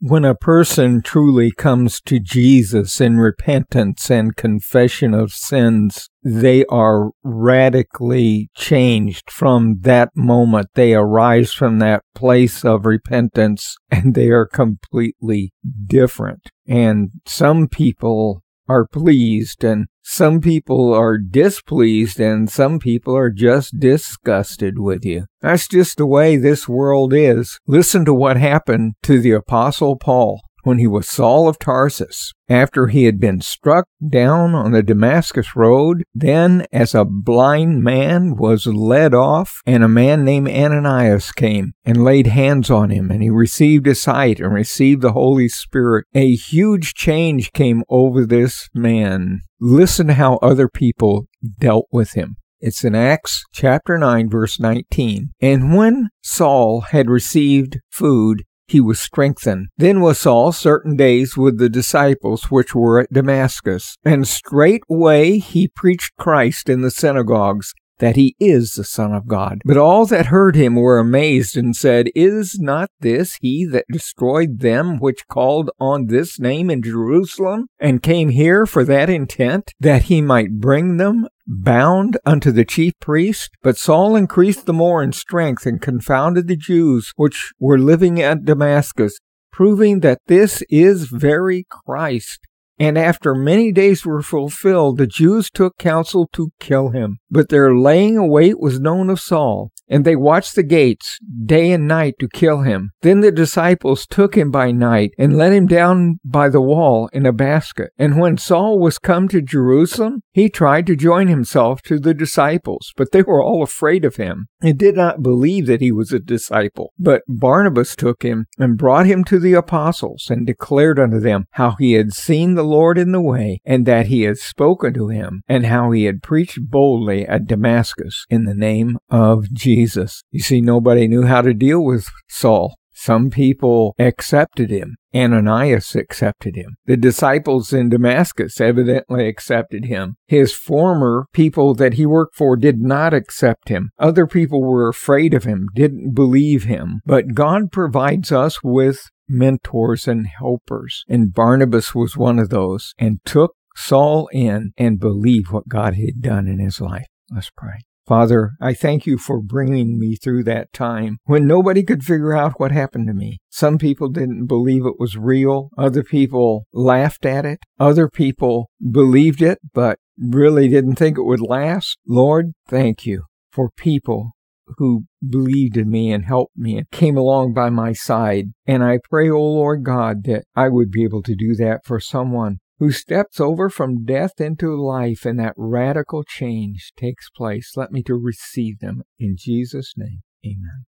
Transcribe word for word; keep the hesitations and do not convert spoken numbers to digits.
When a person truly comes to Jesus in repentance and confession of sins, they are radically changed from that moment. They arise from that place of repentance, and they are completely different. And some people are pleased, and some people are displeased, and some people are just disgusted with you. That's just the way this world is. Listen to what happened to the Apostle Paul when he was Saul of Tarsus. After he had been struck down on the Damascus road, then as a blind man was led off, and a man named Ananias came and laid hands on him, and he received his sight and received the Holy Spirit. A huge change came over this man. Listen to how other people dealt with him. It's in Acts chapter nine, verse nineteen. And when Saul had received food, he was strengthened. Then was Saul certain days with the disciples which were at Damascus. And straightway he preached Christ in the synagogues, that he is the Son of God. But all that heard him were amazed, and said, Is not this he that destroyed them which called on this name in Jerusalem, and came here for that intent, that he might bring them bound unto the chief priest? But Saul increased the more in strength, and confounded the Jews which were living at Damascus, proving that this is very Christ. And after many days were fulfilled, the Jews took counsel to kill him. But their laying await was known of Saul, and they watched the gates day and night to kill him. Then the disciples took him by night, and let him down by the wall in a basket. And when Saul was come to Jerusalem, he tried to join himself to the disciples, but they were all afraid of him, and did not believe that he was a disciple. But Barnabas took him, and brought him to the apostles, and declared unto them how he had seen the Lord in the way, and that he had spoken to him, and how he had preached boldly at Damascus in the name of Jesus. You see, nobody knew how to deal with Saul. Some people accepted him. Ananias accepted him. The disciples in Damascus evidently accepted him. His former people that he worked for did not accept him. Other people were afraid of him, didn't believe him. But God provides us with mentors and helpers. And Barnabas was one of those, and took Saul in and believed what God had done in his life. Let's pray. Father, I thank you for bringing me through that time when nobody could figure out what happened to me. Some people didn't believe it was real. Other people laughed at it. Other people believed it, but really didn't think it would last. Lord, thank you for people who believed in me and helped me and came along by my side. And I pray, O Lord God, that I would be able to do that for someone who steps over from death into life, and that radical change takes place. Let me to receive them in Jesus' name. Amen.